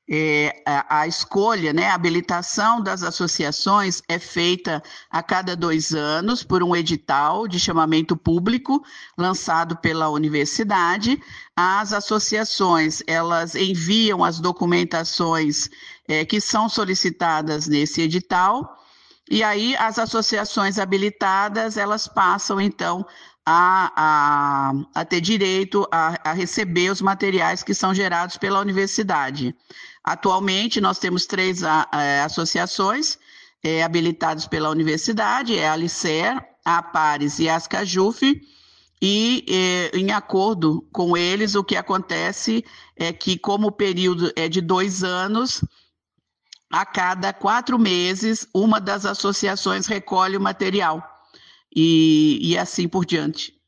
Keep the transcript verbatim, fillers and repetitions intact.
É, a, a escolha, né, a habilitação das associações é feita a cada dois anos por um edital de chamamento público lançado pela universidade. As associações, elas enviam as documentações é, que são solicitadas nesse edital, e aí as associações habilitadas, elas passam então a, a, a ter direito a, a receber os materiais que são gerados pela universidade. Atualmente, nós temos três a, a, associações é, habilitadas pela universidade, é a Alicer, a Apares e a Ascajuf, e é, em acordo com eles, o que acontece é que, como o período é de dois anos, a cada quatro meses, uma das associações recolhe o material, e, e assim por diante.